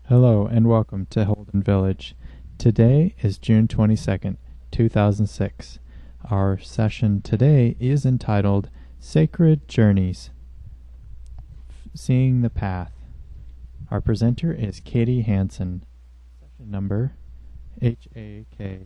Hello and welcome to Holden Village. Today is June 22nd, 2006. Our session today is entitled Sacred Journeys, Seeing the Path. Our presenter is Katie Hansen. Session number HAK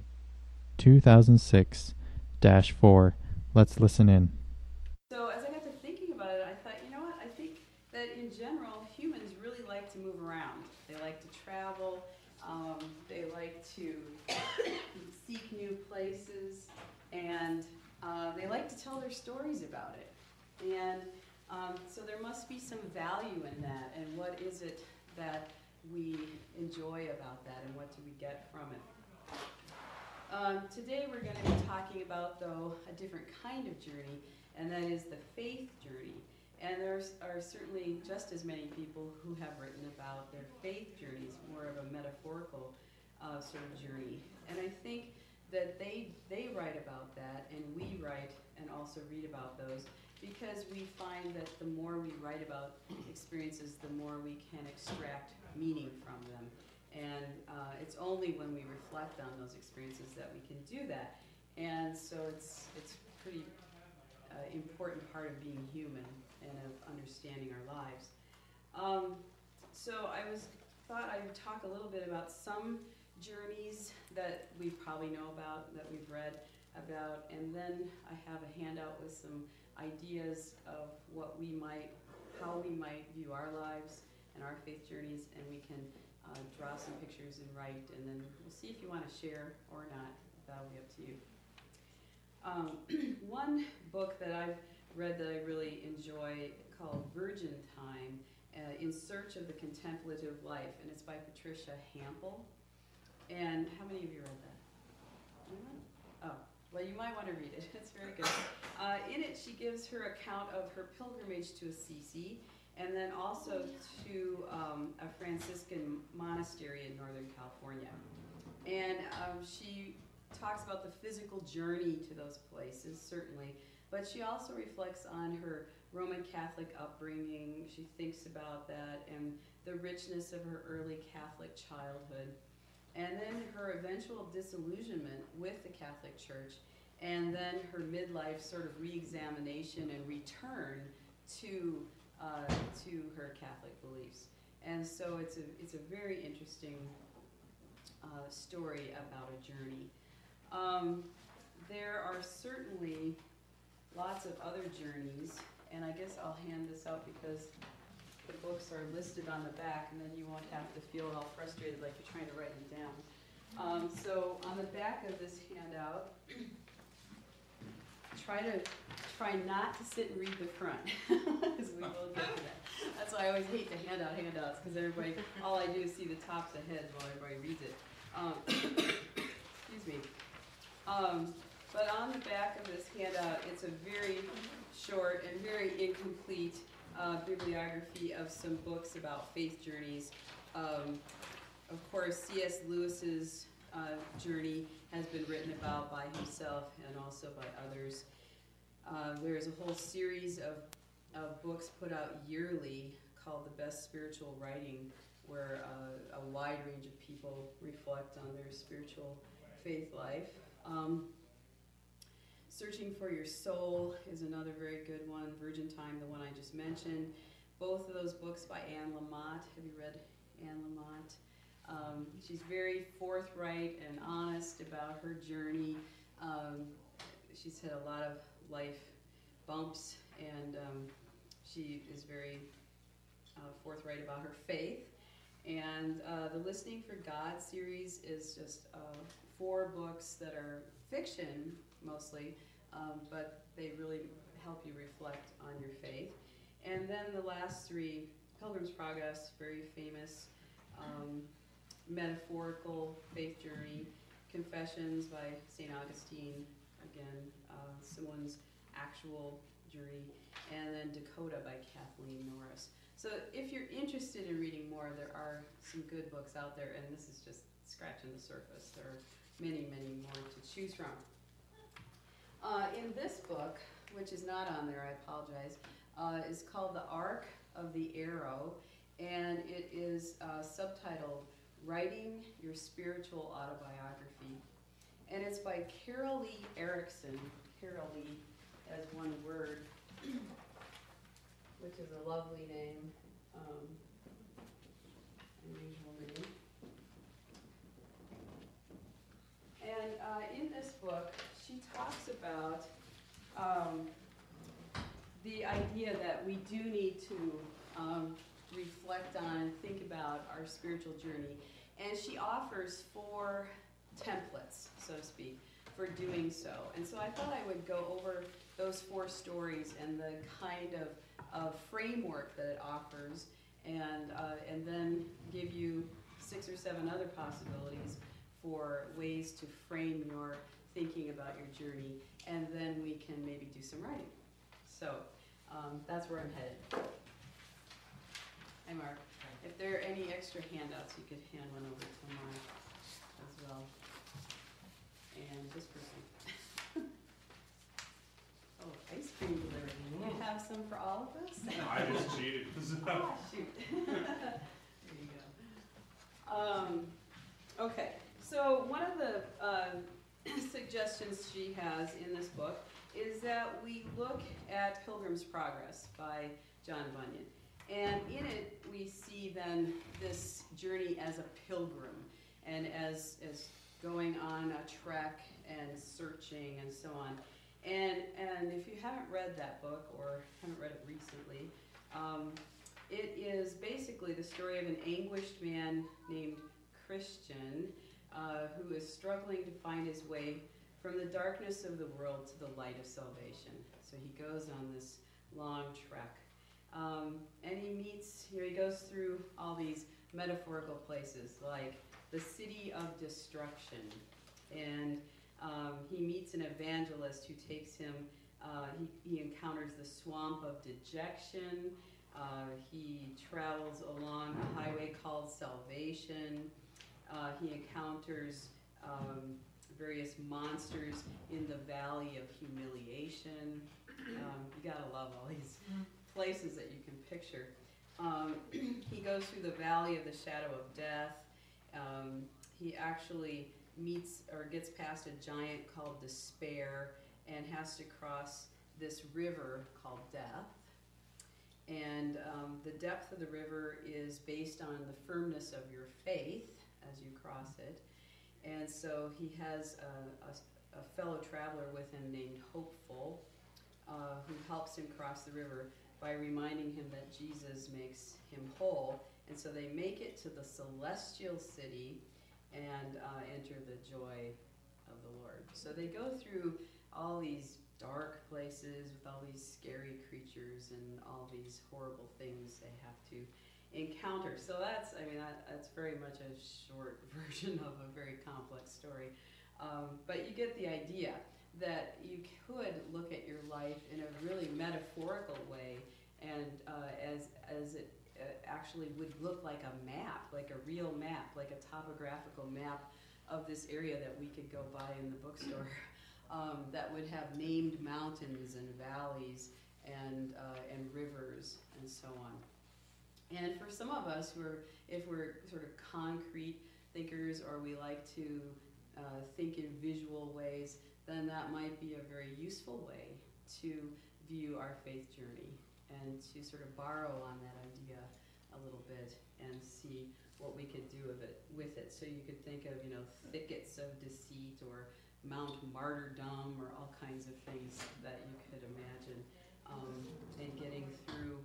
2006-4. Let's listen in. So as I got to thinking about it, I thought, I think that in general, humans really like to move around. They like to travel. They like to seek new places, and they like to tell their stories about it. And so there must be some value in that. And what is it that we enjoy about that, and what do we get from it? Today we're going to be talking about, though, a different kind of journey, and that is the faith journey. And there are certainly just as many people who have written about their faith journeys, more of a metaphorical sort of journey. And I think that they write about that, and we write and also read about those, because we find that the more we write about experiences, the more we can extract meaning from them. And it's only when we reflect on those experiences that we can do that. And so it's pretty important part of being human and of understanding our lives. So I thought I would talk a little bit about some journeys that we probably know about, that we've read about, and then I have a handout with some ideas of how we might view our lives and our faith journeys, and we can draw some pictures and write, and then we'll see if you want to share or not. That'll be up to you. One book that I've read that I really enjoy called Virgin Time, In Search of the Contemplative Life, and it's by Patricia Hampl. And how many of you read that? Anyone? Oh, well, you might want to read it. It's very good. In it, she gives her account of her pilgrimage to Assisi, and then also to a Franciscan monastery in Northern California. And she talks about the physical journey to those places, certainly, but she also reflects on her Roman Catholic upbringing. She thinks about that and the richness of her early Catholic childhood, and then her eventual disillusionment with the Catholic Church, and then her midlife sort of re-examination and return to her Catholic beliefs. And so it's a very interesting story about a journey. There are certainly lots of other journeys, and I guess I'll hand this out because the books are listed on the back, and then you won't have to feel all frustrated like you're trying to write them down. So on the back of this handout, try not to sit and read the front, because we will get to that. That's why I always hate to hand out handouts, because all I do is see the tops of heads while everybody reads it. Excuse me. But on the back of this handout, it's a very short and very incomplete bibliography of some books about faith journeys. Of course, C.S. Lewis's journey has been written about by himself and also by others. There's a whole series of books put out yearly called The Best Spiritual Writing, where a wide range of people reflect on their spiritual faith life. Searching for Your Soul is another very good one. Virgin Time, the one I just mentioned. Both of those books by Anne Lamott. Have you read Anne Lamott? She's very forthright and honest about her journey. She's had a lot of life bumps, and she is very forthright about her faith. And the Listening for God series is just 4 books that are fiction, mostly, but they really help you reflect on your faith. And then the last 3, Pilgrim's Progress, very famous, metaphorical faith journey, Confessions by St. Augustine, again, someone's actual journey, and then Dakota by Kathleen Norris. So if you're interested in reading more, there are some good books out there, and this is just scratching the surface. There are many, many more to choose from. In this book, which is not on there, I apologize, is called The Arc of the Arrow, and it is subtitled Writing Your Spiritual Autobiography. And it's by Carol Lee Erickson. Carol Lee as one word, which is a lovely name, unusual name. And in this book, she talks about the idea that we do need to reflect on, think about our spiritual journey. And she offers 4 templates, so to speak, for doing so. And so I thought I would go over those 4 stories and the kind of framework that it offers, and then give you 6 or 7 other possibilities for ways to frame your thinking about your journey, and then we can maybe do some writing. So that's where I'm headed. Hi, Mark. If there are any extra handouts, you could hand one over to Mark as well. And this person. Oh, ice cream delivery. You have some for all of us? No, I just cheated. Oh, shoot. There you go. Okay, so one of the suggestions she has in this book is that we look at Pilgrim's Progress by John Bunyan. And in it, we see then this journey as a pilgrim and as going on a trek and searching and so on. And if you haven't read that book or haven't read it recently, it is basically the story of an anguished man named Christian who is struggling to find his way from the darkness of the world to the light of salvation. So he goes on this long trek. And he goes through all these metaphorical places like the city of destruction. And he meets an evangelist who takes him, he encounters the swamp of dejection. He travels along a highway called salvation. He encounters various monsters in the valley of humiliation. You gotta love all these places that you can picture. He goes through the valley of the shadow of death. He actually meets or gets past a giant called Despair and has to cross this river called Death. And the depth of the river is based on the firmness of your faith as you cross it. And so he has a fellow traveler with him named Hopeful, who helps him cross the river by reminding him that Jesus makes him whole. And so they make it to the celestial city and enter the joy of the Lord. So they go through all these dark places with all these scary creatures and all these horrible things they have to encounter. So that's very much a short version of a very complex story. But you get the idea that you could look at your life in a really metaphorical way, and as it actually would look like a map, like a real map, like a topographical map of this area that we could go buy in the bookstore, that would have named mountains and valleys and rivers and so on. And for some of us if we're sort of concrete thinkers, or we like to think in visual ways, then that might be a very useful way to view our faith journey and to sort of borrow on that idea a little bit and see what we could do with it. So you could think of, thickets of deceit or Mount Martyrdom or all kinds of things that you could imagine, and getting through,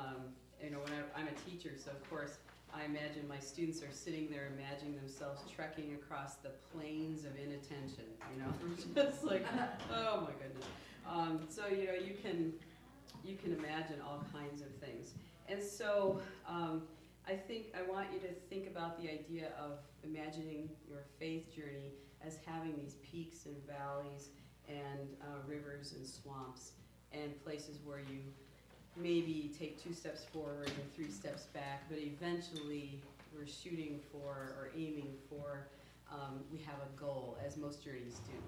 when I'm a teacher, so of course I imagine my students are sitting there imagining themselves trekking across the plains of inattention, just like, oh my goodness. So, you can imagine all kinds of things. And so I think I want you to think about the idea of imagining your faith journey as having these peaks and valleys and rivers and swamps and places where you maybe take 2 steps forward and 3 steps back, but eventually we're shooting for or aiming for, we have a goal, as most journeys do.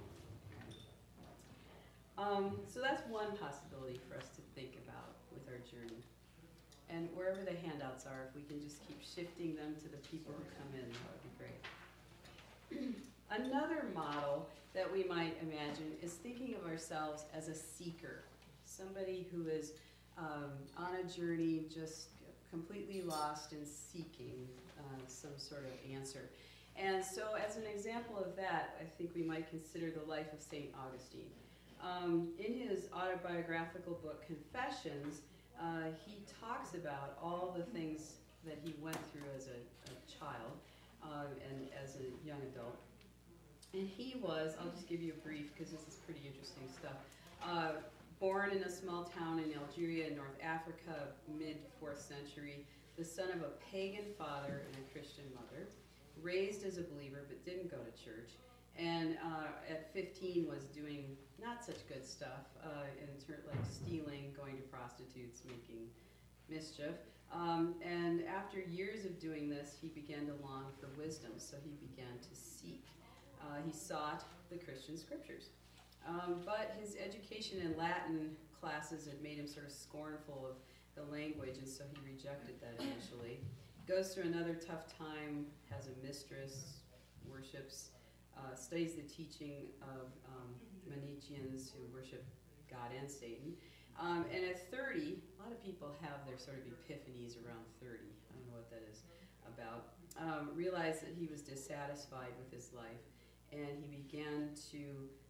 So that's one possibility for us to think about with our journey. And wherever the handouts are, if we can just keep shifting them to the people who come in, that would be great. Another model that we might imagine is thinking of ourselves as a seeker, somebody who is on a journey, just completely lost in seeking some sort of answer. And so as an example of that, I think we might consider the life of St. Augustine. In his autobiographical book, Confessions, he talks about all the things that he went through as a child and as a young adult. And he was, I'll just give you a brief because this is pretty interesting stuff, born in a small town in Algeria in North Africa, mid-4th century, the son of a pagan father and a Christian mother, raised as a believer but didn't go to church, and at 15 was doing not such good stuff, like stealing, going to prostitutes, making mischief. And after years of doing this, he began to long for wisdom, so he began to seek. He sought the Christian scriptures. But his education in Latin classes had made him sort of scornful of the language, and so he rejected that initially. Goes through another tough time, has a mistress, worships, studies the teaching of Manichaeans who worship God and Satan. And at 30, a lot of people have their sort of epiphanies around 30. I don't know what that is about. Realized that he was dissatisfied with his life, and he began to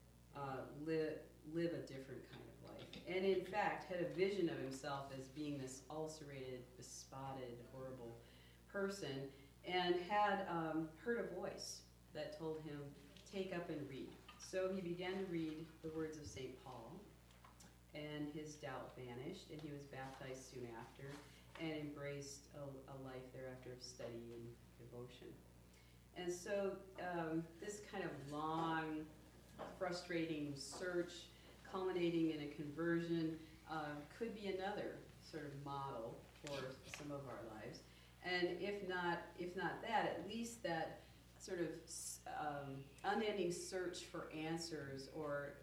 live a different kind of life. And in fact, had a vision of himself as being this ulcerated, bespotted, horrible person, and had heard a voice that told him, take up and read. So he began to read the words of St. Paul, and his doubt vanished, and he was baptized soon after, and embraced a life thereafter of study and devotion. And so this kind of long, frustrating search, culminating in a conversion, could be another sort of model for some of our lives. And if not that, at least that sort of unending search for answers or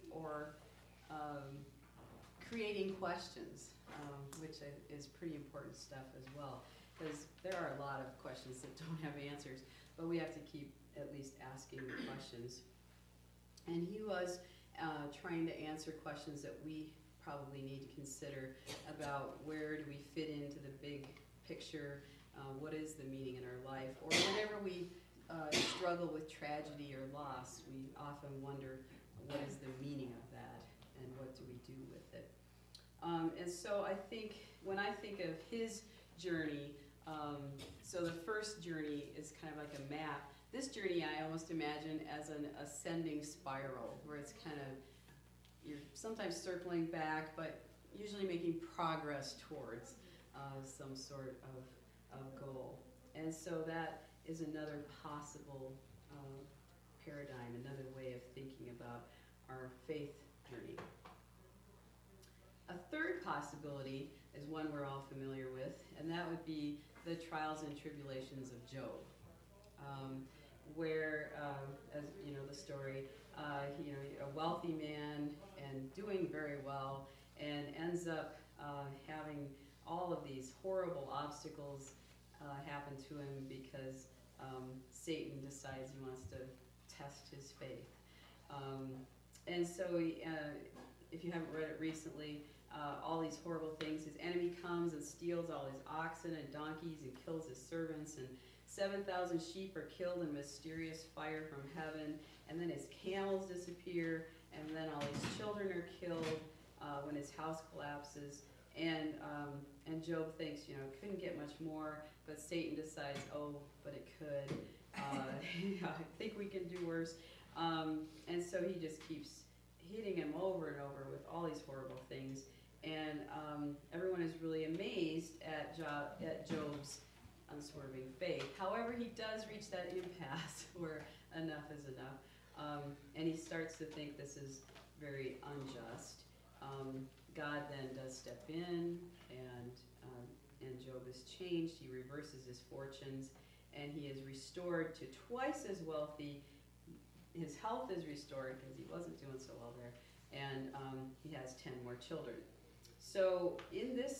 creating questions, which is pretty important stuff as well, because there are a lot of questions that don't have answers, but we have to keep at least asking the questions. And he was trying to answer questions that we probably need to consider about where do we fit into the big picture, what is the meaning in our life, or whenever we struggle with tragedy or loss, we often wonder what is the meaning of that and what do we do with it. And so I think, when I think of his journey, so the first journey is kind of like a map. This journey I almost imagine as an ascending spiral, where it's kind of, you're sometimes circling back, but usually making progress towards some sort of goal. And so that is another possible paradigm, another way of thinking about our faith journey. A third possibility is one we're all familiar with, and that would be the trials and tribulations of Job, where, as you know the story, a wealthy man and doing very well, and ends up having all of these horrible obstacles happen to him because Satan decides he wants to test his faith. And so if you haven't read it recently, all these horrible things. His enemy comes and steals all his oxen and donkeys and kills his servants, and 7,000 sheep are killed in mysterious fire from heaven, and then his camels disappear, and then all his children are killed when his house collapses. And Job thinks, it couldn't get much more, but Satan decides, but it could. I think we can do worse. And so he just keeps hitting him over and over with all these horrible things. And everyone is really amazed at Job's unswerving faith. However, he does reach that impasse where enough is enough. And he starts to think this is very unjust. God then does step in, and Job is changed. He reverses his fortunes, and he is restored to twice as wealthy. His health is restored because he wasn't doing so well there, and he has 10 more children. So in this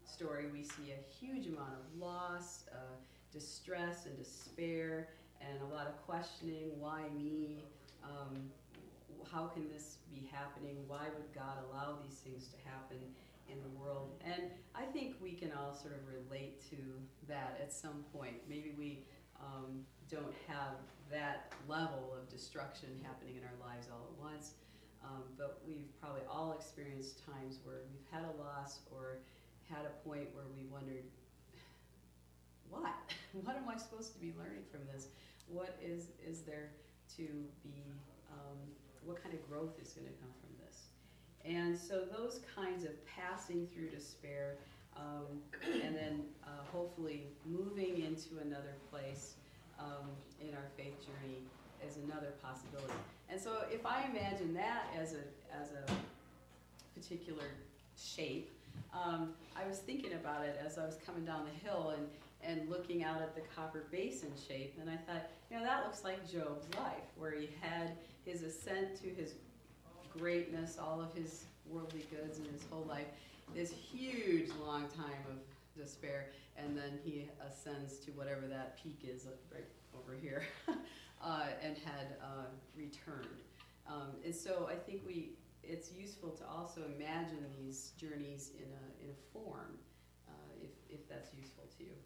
story, we see a huge amount of loss, distress and despair, and a lot of questioning. Why me? How can this be happening? Why would God allow these things to happen in the world? And I think we can all sort of relate to that at some point. Maybe we don't have that level of destruction happening in our lives all at once, but we've probably all experienced times where we've had a loss or had a point where we wondered, what? What am I supposed to be learning from this? What is there to be, what kind of growth is going to come from this? And so those kinds of passing through despair, and then hopefully moving into another place in our faith journey is another possibility. And so if I imagine that as a particular shape, I was thinking about it as I was coming down the hill and looking out at the copper basin shape, and I thought, that looks like Job's life, where he had his ascent to his greatness, all of his worldly goods in his whole life, this huge long time of despair, and then he ascends to whatever that peak is right over here, and had returned. And so I think it's useful to also imagine these journeys in a form, if that's useful to you.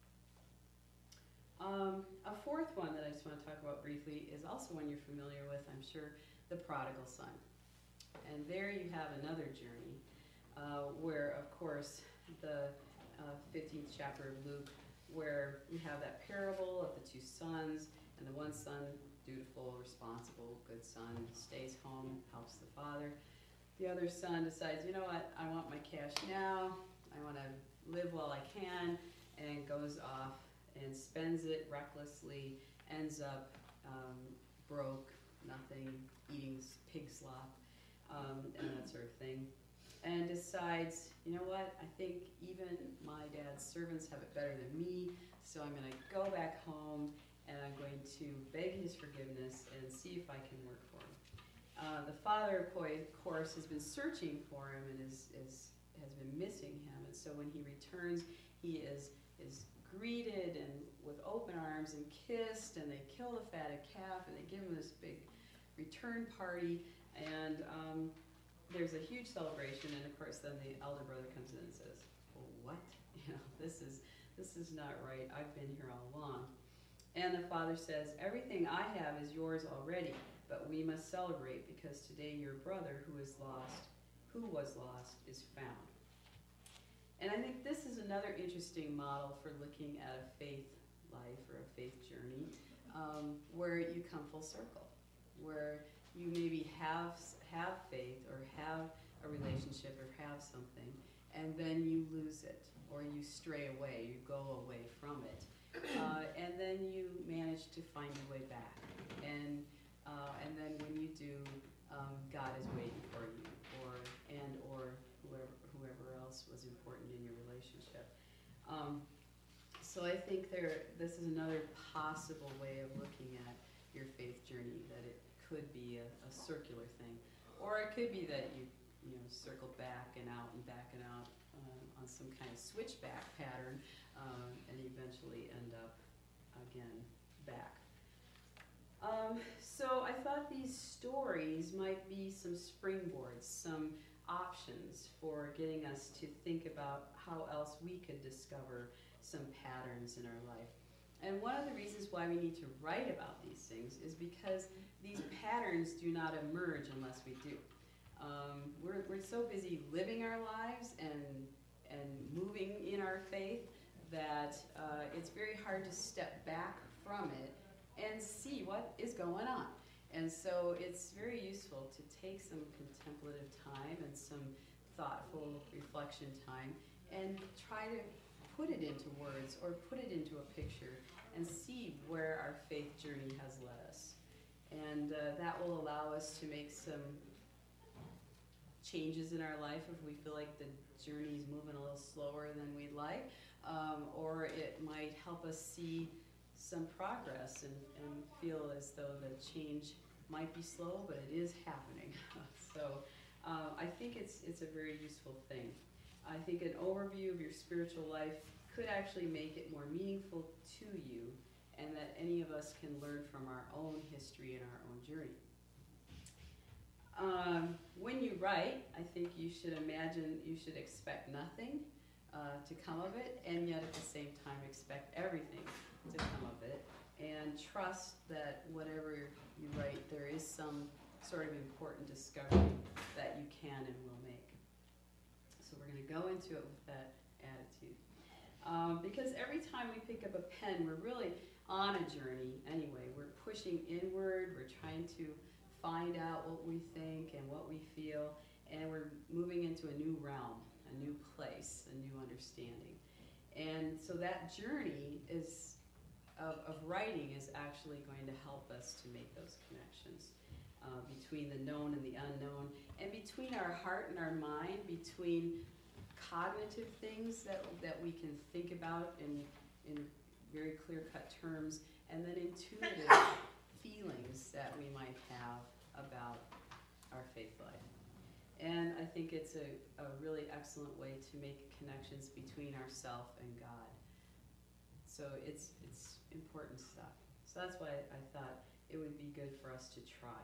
A fourth one that I just want to talk about briefly is also one you're familiar with, I'm sure, the prodigal son. And there you have another journey where, of course, the 15th chapter of Luke, where we have that parable of the two sons, and the one son, dutiful, responsible, good son, stays home, helps the father. The other son decides, you know what, I want my cash now, I want to live while I can, and goes off and spends it recklessly, ends up broke, nothing, eating pig slop, and that sort of thing, and decides, you know what, I think even my dad's servants have it better than me, so I'm going to go back home and I'm going to beg his forgiveness and see if I can work for him. The father, of course, has been searching for him and has been missing him, and so when he returns, he is greeted and with open arms and kissed, and they kill the fatted calf and they give him this big return party, and there's a huge celebration, and of course then the elder brother comes in and says, well, what? This is not right. I've been here all along. And the father says, everything I have is yours already, but we must celebrate because today your brother who was lost is found. And I think this is another interesting model for looking at a faith life or a faith journey, where you come full circle, where you maybe have faith or have a relationship or have something, and then you lose it, or you stray away, you go away from it, and then you manage to find your way back. And then when you do, God is waiting for you, or whoever else was important in your relationship. So I think this is another possible way of looking at your faith journey, that it could be a circular thing, or it could be that you circle back and out on some kind of switchback pattern, and eventually end up again back. So I thought these stories might be some springboards, some options for getting us to think about how else we could discover some patterns in our life. And one of the reasons why we need to write about these things is because these patterns do not emerge unless we do. We're so busy living our lives and moving in our faith that it's very hard to step back from it and see what is going on. And so it's very useful to take some contemplative time and some thoughtful reflection time and try to put it into words or put it into a picture and see where our faith journey has led us. And that will allow us to make some changes in our life if we feel like the journey is moving a little slower than we'd like, or it might help us see some progress and feel as though the change might be slow, but it is happening. So I think it's a very useful thing. I think an overview of your spiritual life could actually make it more meaningful to you, and that any of us can learn from our own history and our own journey. When you write, I think you should expect nothing to come of it, and yet at the same time expect everything to come of it, and trust that whatever you write, there is some sort of important discovery that you can and will make. So we're going to go into it with that attitude. Because every time we pick up a pen, we're really on a journey anyway. We're pushing inward, we're trying to find out what we think and what we feel, and we're moving into a new realm, a new place, a new understanding. And so that journey of writing is actually going to help us to make those connections between the known and the unknown, and between our heart and our mind, between cognitive things that we can think about in very clear-cut terms, and then intuitive feelings that we might have about our faith life. And I think it's a really excellent way to make connections between ourself and God. So it's important stuff. So that's why I thought it would be good for us to try.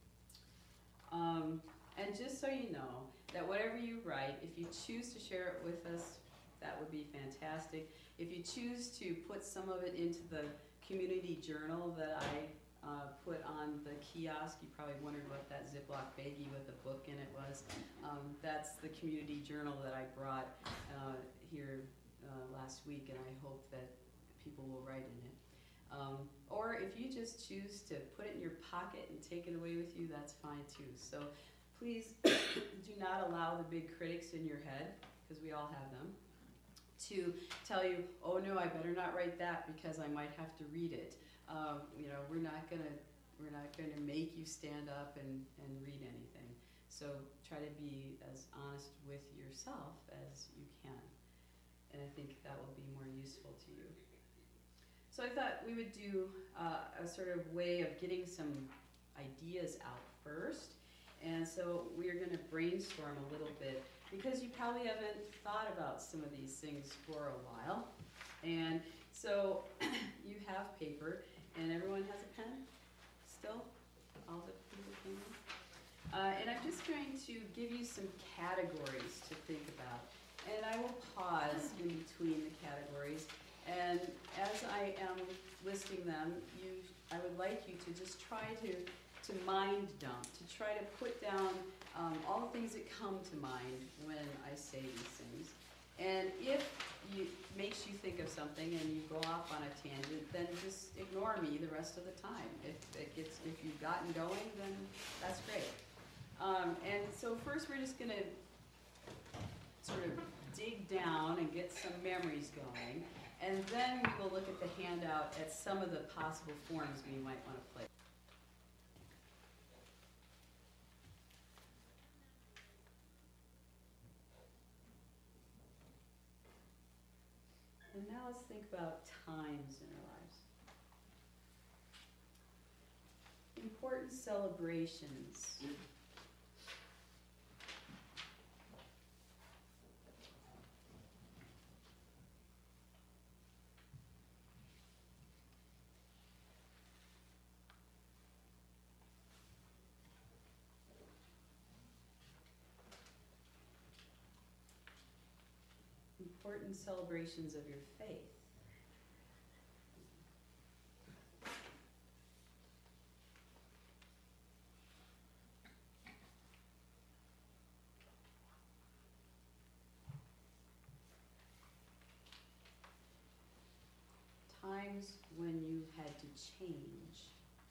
And just so you know, that whatever you write, if you choose to share it with us, that would be fantastic. If you choose to put some of it into the community journal that I put on the kiosk, you probably wondered what that Ziploc baggie with a book in it was. That's the community journal that I brought here last week, and I hope that people will write in it. Or if you just choose to put it in your pocket and take it away with you, that's fine too. So please do not allow the big critics in your head, because we all have them, to tell you, oh no, I better not write that because I might have to read it. We're not gonna make you stand up and read anything. So try to be as honest with yourself as you can. And I think that will be more useful to you. So I thought we would do a sort of way of getting some ideas out first. And so we're going to brainstorm a little bit, because you probably haven't thought about some of these things for a while. And so you have paper, and everyone has a pen still? All the people came in? And I'm just going to give you some categories to think about. And I will pause in between the categories. And as I am listing them, I would like you to just try to mind dump, to try to put down all the things that come to mind when I say these things. And if it makes you think of something and you go off on a tangent, then just ignore me the rest of the time. If you've gotten going, then that's great. And so first we're just going to sort of dig down and get some memories going. And then we will look at the handout at some of the possible forms we might want to play. And now let's think about times in our lives. Important celebrations. Important celebrations of your faith. Times when you had to change.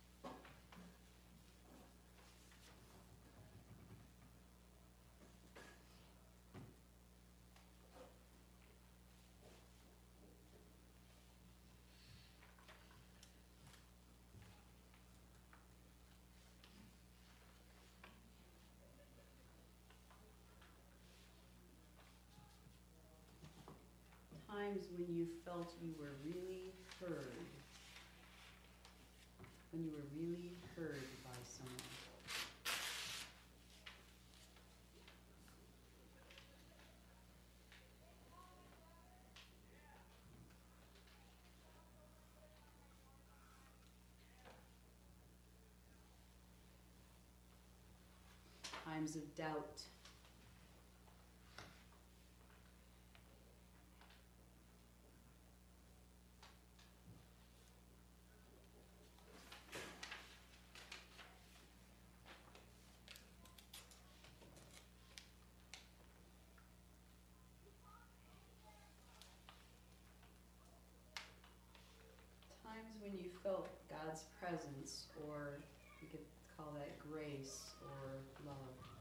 Times when you felt you were really heard. When you were really heard by someone. times of doubt. Times when you felt God's presence, or you could call that grace or love.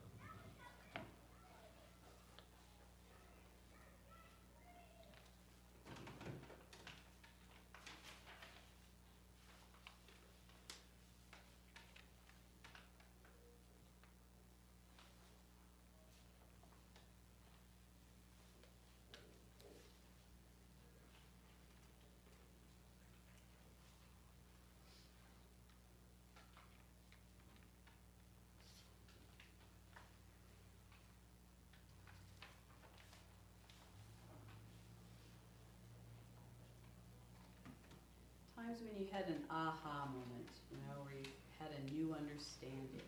Times when you had an aha moment, where you had a new understanding.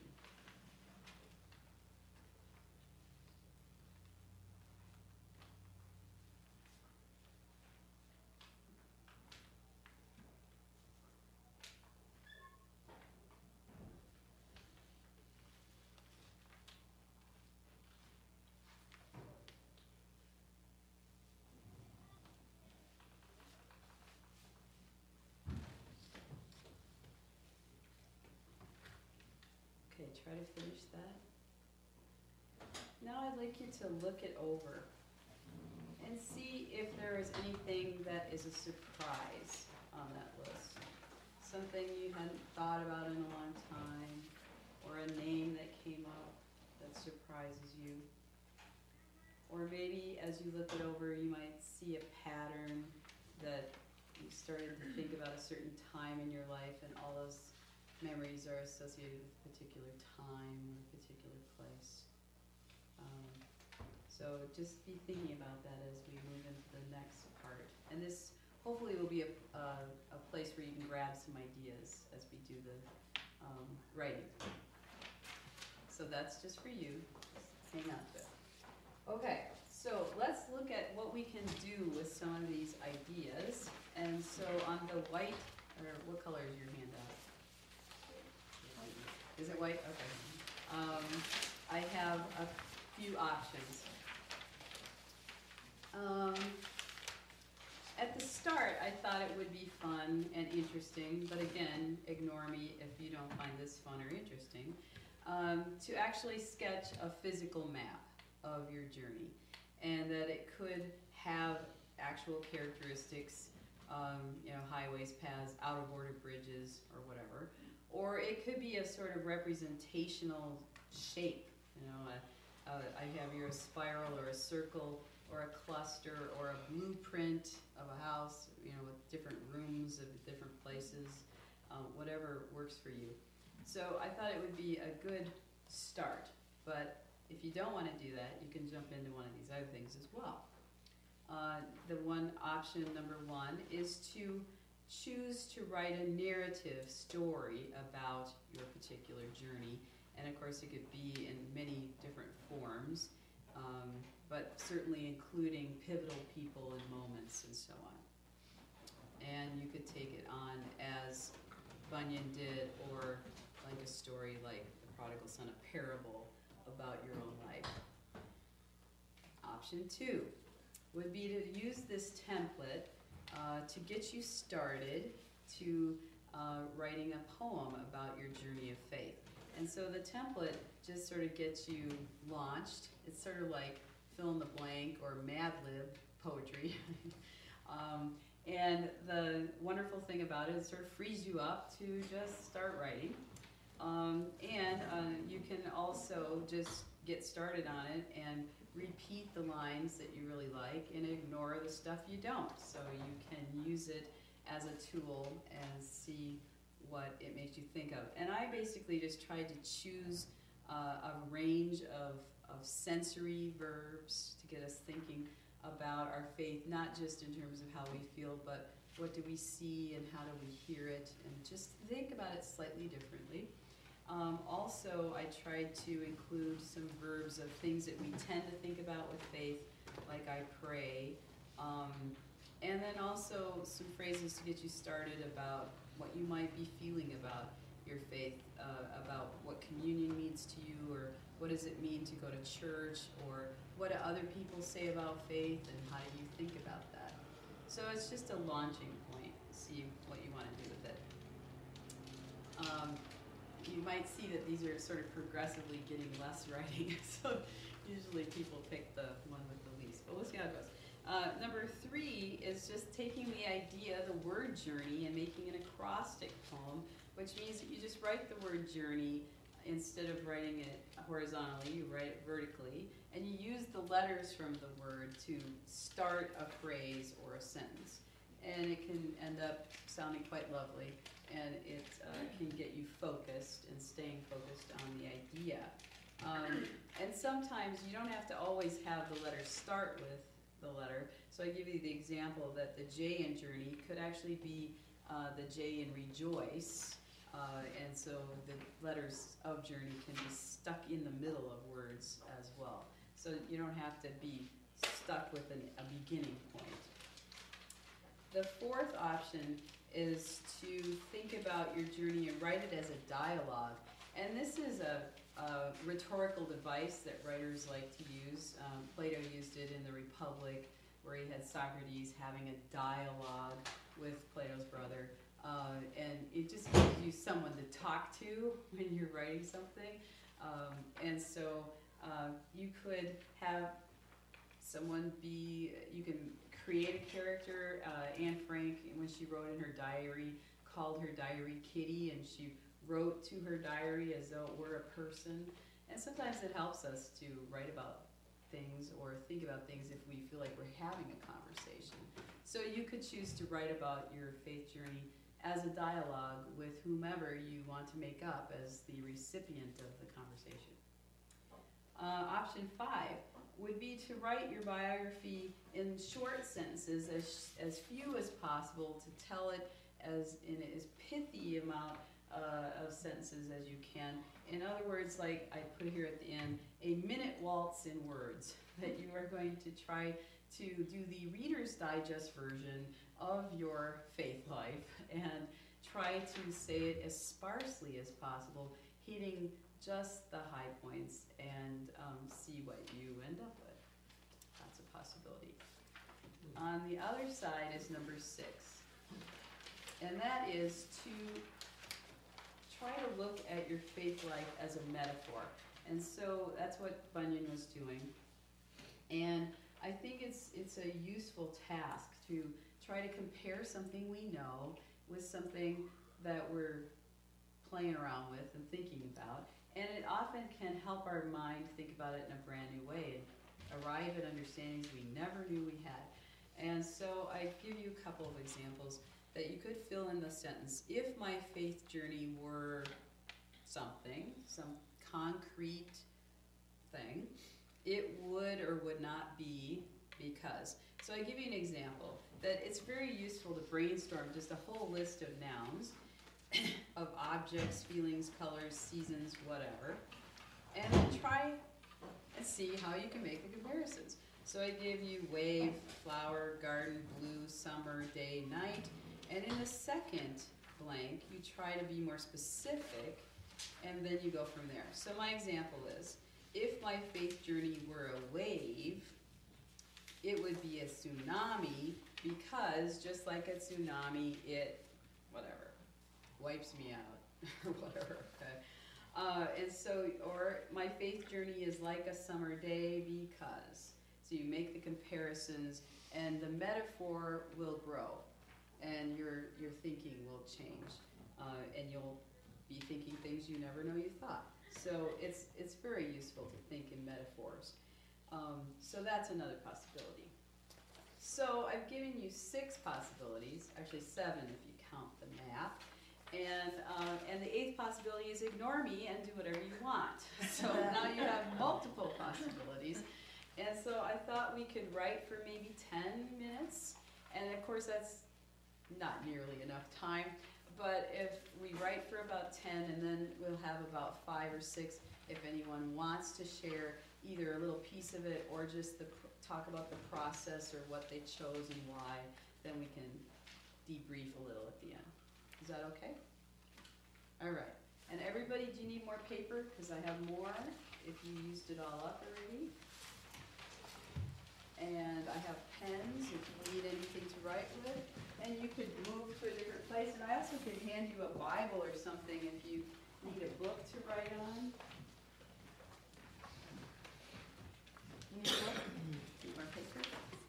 Okay, try to finish that. Now I'd like you to look it over and see if there is anything that is a surprise on that list. Something you hadn't thought about in a long time, or a name that came up that surprises you. Or maybe as you look it over, you might see a pattern that you started to think about a certain time in your life, and all those memories are associated with a particular time or a particular place. So just be thinking about that as we move into the next part. And this hopefully will be a place where you can grab some ideas as we do the writing. So that's just for you. Just hang on to it. Okay, so let's look at what we can do with some of these ideas. And so on the white, or what color is your handout? Is it white? Okay. I have a few options. At the start, I thought it would be fun and interesting, but again, ignore me if you don't find this fun or interesting, to actually sketch a physical map of your journey, and that it could have actual characteristics, highways, paths, out-of-order bridges, or whatever. Or it could be a sort of representational shape. I have here a spiral or a circle or a cluster or a blueprint of a house, with different rooms of different places, whatever works for you. So I thought it would be a good start, but if you don't want to do that, you can jump into one of these other things as well. The one option, number one, is to choose to write a narrative story about your particular journey. And of course, it could be in many different forms, but certainly including pivotal people and moments and so on. And you could take it on as Bunyan did, or like a story like The Prodigal Son, a parable about your own life. Option two would be to use this template to get you started to writing a poem about your journey of faith. And so the template just sort of gets you launched. It's sort of like fill in the blank or Mad Lib poetry. And the wonderful thing about it sort of frees you up to just start writing. You can also just get started on it and repeat the lines that you really like and ignore the stuff you don't. So you can use it as a tool and see what it makes you think of. And I basically just tried to choose a range of sensory verbs to get us thinking about our faith, not just in terms of how we feel, but what do we see and how do we hear it, and just think about it slightly differently. Also, I tried to include some verbs of things that we tend to think about with faith, like I pray. And then also some phrases to get you started about what you might be feeling about your faith, about what communion means to you, or what does it mean to go to church, or what do other people say about faith, and how do you think about that? So it's just a launching point, see what you want to do with it. You might see that these are sort of progressively getting less writing, so usually people pick the one with the least, but we'll see how it goes. Number 3 is just taking the idea, the word journey, and making an acrostic poem, which means that you just write the word journey. Instead of writing it horizontally, you write it vertically, and you use the letters from the word to start a phrase or a sentence. And it can end up sounding quite lovely, and it can get you focused and staying focused on the idea. And sometimes you don't have to always have the letters start with the letter. So I give you the example that the J in journey could actually be the J in rejoice. And so the letters of journey can be stuck in the middle of words as well. So you don't have to be stuck with a beginning point. The 4th option is to think about your journey and write it as a dialogue. And this is a rhetorical device that writers like to use. Plato used it in the Republic, where he had Socrates having a dialogue with Plato's brother. And it just gives you someone to talk to when you're writing something. And so you could have someone you can create a character. Anne Frank, when she wrote in her diary, called her diary Kitty, and she wrote to her diary as though it were a person. And sometimes it helps us to write about things or think about things if we feel like we're having a conversation. So you could choose to write about your faith journey as a dialogue with whomever you want to make up as the recipient of the conversation. Option 5 would be to write your biography in short sentences, as few as possible, to tell it as in as pithy amount of sentences as you can. In other words, like I put here at the end, a minute waltz in words, that you are going to try to do the Reader's Digest version of your faith life and try to say it as sparsely as possible, hitting just the high points, and see what you end up with. That's a possibility. On the other side is number 6, and that is to try to look at your faith life as a metaphor. And so that's what Bunyan was doing. And I think it's a useful task to try to compare something we know with something that we're playing around with and thinking about. And it often can help our mind think about it in a brand new way and arrive at understandings we never knew we had. And so I give you a couple of examples that you could fill in the sentence. If my faith journey were something, some concrete thing, it would or would not be because. So I give you an example that it's very useful to brainstorm just a whole list of nouns, of objects, feelings, colors, seasons, whatever, and then try and see how you can make the comparisons. So I give you wave, flower, garden, blue, summer, day, night, and in the second blank, you try to be more specific, and then you go from there. So my example is, if my faith journey were a wave, it would be a tsunami, because just like a tsunami, it, whatever, wipes me out, or whatever, okay? And so, or my faith journey is like a summer day because. So you make the comparisons, and the metaphor will grow, and your thinking will change, and you'll be thinking things you never know you thought. So it's very useful to think in metaphors. So that's another possibility. So I've given you 6 possibilities, actually 7 if you count the math. And the 8th possibility is ignore me and do whatever you want. So now you have multiple possibilities. And so I thought we could write for maybe 10 minutes. And of course that's not nearly enough time. But if we write for about 10, and then we'll have about 5 or 6, if anyone wants to share either a little piece of it or just talk about the process or what they chose and why, then we can debrief a little at the end. Is that okay? All right. And everybody, do you need more paper? Because I have more if you used it all up already. And I have pens if you need anything to write with. And you could move to a different place. And I also could hand you a Bible or something if you need a book to write on. Need a book? Need more paper?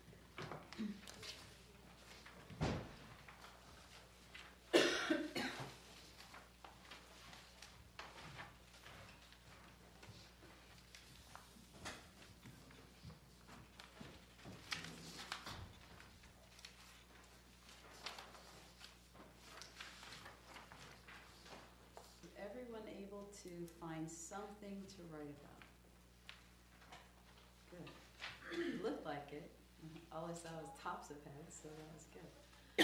Everyone able to find something to write about? Good. It looked like it. All I saw was tops of heads, so that was good.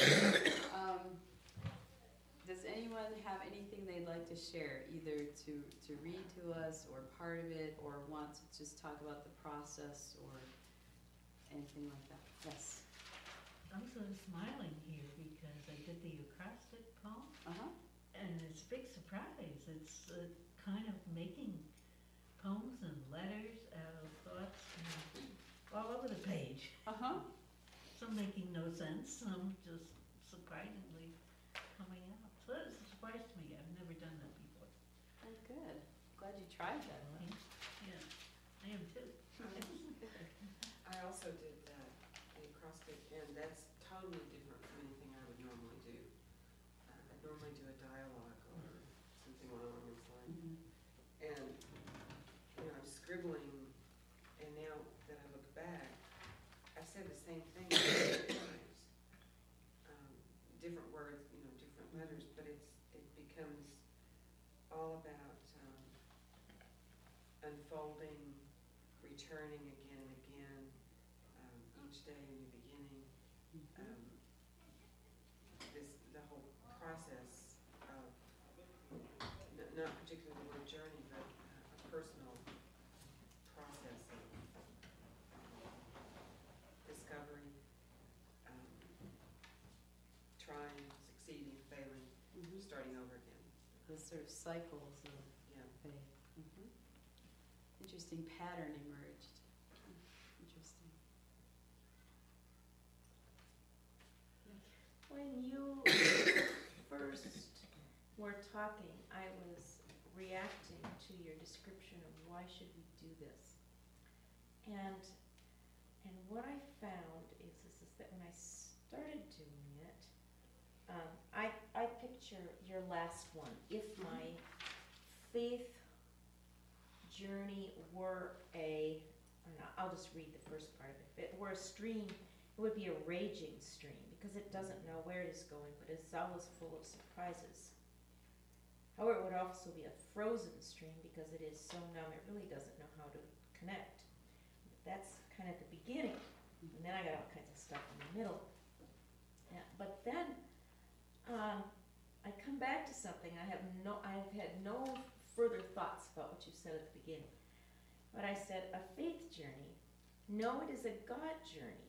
Does anyone have anything they'd like to share, either to read to us or part of it, or want to just talk about the process or anything like that? Yes. I'm sort of smiling here because I did the acrostic poem. Uh-huh. And it's a big surprise. It's kind of making poems and letters out of thoughts all over the page. Uh-huh. Some making no sense, some just surprisingly coming out. So it's a surprise to me. I've never done that before. Oh, good. Glad you tried that. Yeah, I am too. I also did the acrostic, and that's totally different from anything I would normally do. I normally do a dialogue or something along those lines. Mm-hmm. And, I'm scribbling, and now that I look back, I've said the same thing many times. Different words, different letters, but it becomes all about unfolding, returning again and again, each day in the beginning. The whole process of, not particularly the word journey, but a personal process of discovery, trying, succeeding, failing, starting over again. The sort of cycles of faith. Interesting pattern emerged. Interesting. When you first were talking, I was reacting to your description of why should we do this. And what I found is that when I started doing it, I picture your last one. If my faith journey were I'll just read the first part of it. If it were a stream, it would be a raging stream because it doesn't know where it is going, but it's always full of surprises. However, it would also be a frozen stream because it is so numb it really doesn't know how to connect. That's kind of the beginning, and then I got all kinds of stuff in the middle. Yeah, but then I come back to something. I've had no further thoughts about what you said at the beginning. But I said, a faith journey. No, it is a God journey.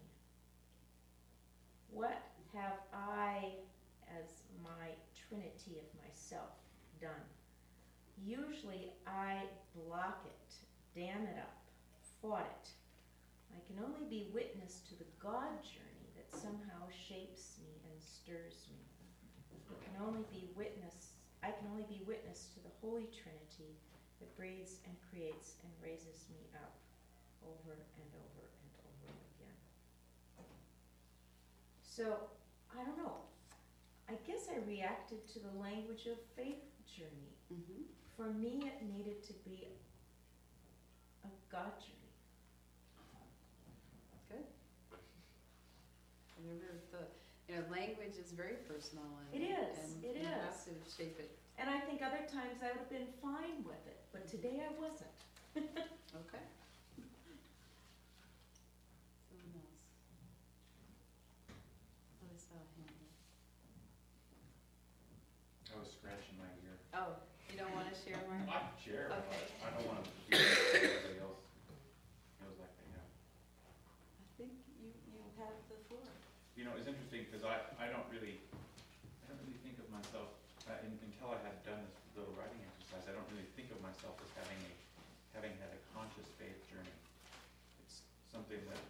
What have I, as my trinity of myself, done? Usually I block it, dam it up, fought it. I can only be witness to the God journey that somehow shapes me and stirs me. I can only be witness to the Holy Trinity that breathes and creates and raises me up over and over and over again. So, I don't know. I guess I reacted to the language of faith journey. For me, it needed to be a God journey. Good. Language is very personal. And, It is. And It you is. have to shape it. And I think other times I would have been fine with it, but today I wasn't. Okay. Someone else. Oh, I saw a hand. I can share, but Okay. I don't want to be everybody else feels like they have. I think you have the floor. You know, it's interesting because I don't really think of myself, until I had done this little writing exercise, I don't really think of myself as having had a conscious faith journey. It's something that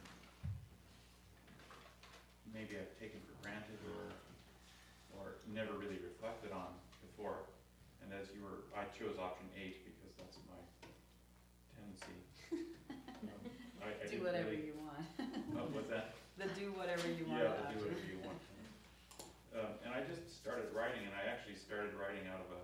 maybe I've taken for granted or never really reflected on before. And as I chose option 8 because that's my tendency. I Do didn't whatever really, you want. what's that? The do whatever you want Yeah, option. do whatever you want. And I just started writing, and I actually started writing out of a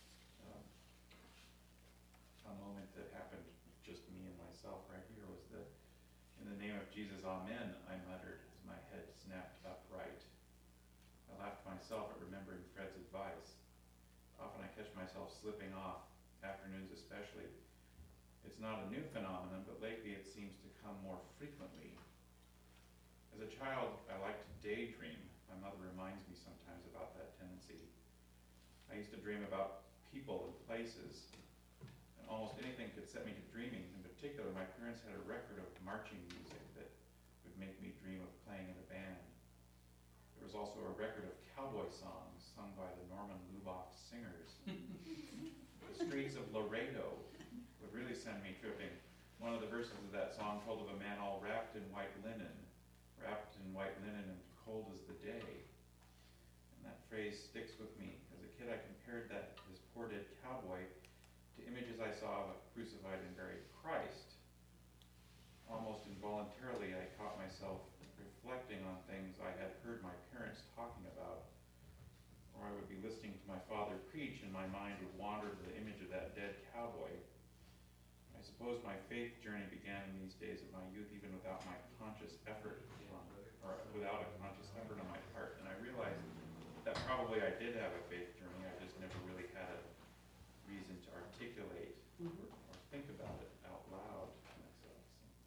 moment that happened just me and myself right here. Was that in the name of Jesus, Amen, I muttered as my head snapped upright. I laughed myself at remembering Fred's advice. Often I catch myself slipping off, afternoons especially. It's not a new phenomenon, but lately it seems to come more frequently. As a child, I liked to daydream. My mother reminds me sometimes about that tendency. I used to dream about people and places, and almost anything could set me to dreaming. In particular, my parents had a record of marching music that would make me dream of playing in a band. There was also a record of cowboy songs sung by the Norman Luboff Singers. The streets of Laredo would really send me tripping. One of the verses of that song told of a man all wrapped in white linen and cold as the day. And that phrase sticks with me. As a kid, I compared this poor dead cowboy to images I saw of a crucified and buried Christ. Almost involuntarily, I caught myself reflecting on things I had heard my parents talking about, or I would be listening to my father preach, and my mind would wander to the image of that dead cowboy. I suppose my faith journey began in these days of my youth, even without my conscious effort, or without a conscious effort on my part. And I realized that probably I did have a faith journey. I just never really had a reason to articulate or think about it out loud to myself.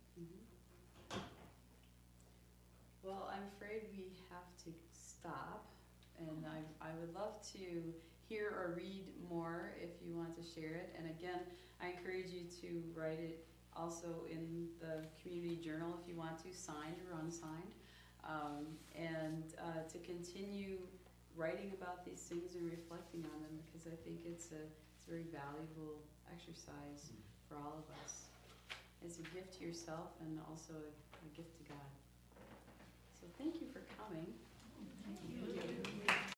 Well, I'm afraid we have to stop, and I would love to hear or read more if you want to share it. And again, I encourage you to write it also in the community journal if you want to, signed or unsigned, and to continue writing about these things and reflecting on them, because I think it's a very valuable exercise for all of us. It's a gift to yourself and also a gift to God. So thank you for coming. Thank you.